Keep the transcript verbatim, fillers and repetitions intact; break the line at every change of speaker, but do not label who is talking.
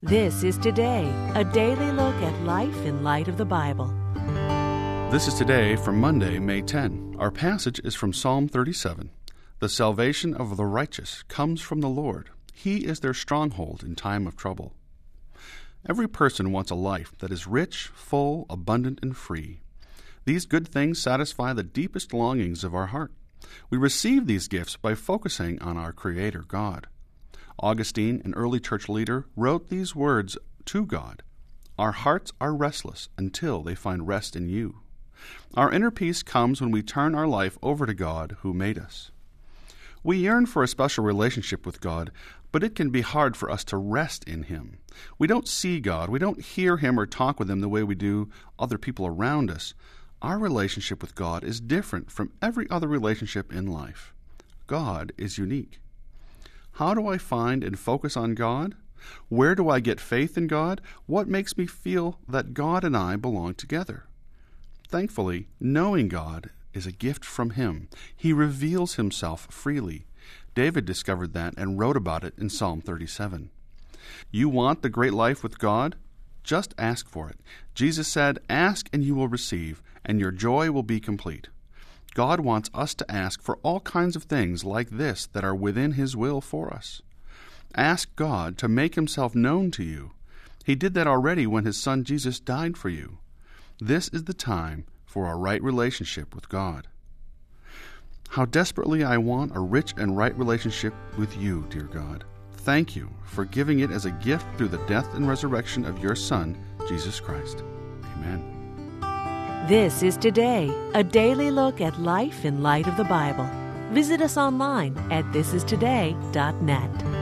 This is Today, a daily look at life in light of the Bible.
This is Today for Monday, May tenth. Our passage is from Psalm thirty-seven. The salvation of the righteous comes from the Lord. He is their stronghold in time of trouble. Every person wants a life that is rich, full, abundant, and free. These good things satisfy the deepest longings of our heart. We receive these gifts by focusing on our Creator, God. Augustine, an early church leader, wrote these words to God: "Our hearts are restless until they find rest in you." Our inner peace comes when we turn our life over to God who made us. We yearn for a special relationship with God, but it can be hard for us to rest in Him. We don't see God, we don't hear Him or talk with Him the way we do other people around us. Our relationship with God is different from every other relationship in life. God is unique. How do I find and focus on God? Where do I get faith in God? What makes me feel that God and I belong together? Thankfully, knowing God is a gift from Him. He reveals Himself freely. David discovered that and wrote about it in Psalm thirty-seven. You want the great life with God? Just ask for it. Jesus said, "Ask and you will receive, and your joy will be complete." God wants us to ask for all kinds of things like this that are within His will for us. Ask God to make Himself known to you. He did that already when His Son Jesus died for you. This is the time for a right relationship with God. How desperately I want a rich and right relationship with you, dear God. Thank you for giving it as a gift through the death and resurrection of your Son, Jesus Christ. Amen.
This is Today, a daily look at life in light of the Bible. Visit us online at this is today dot net.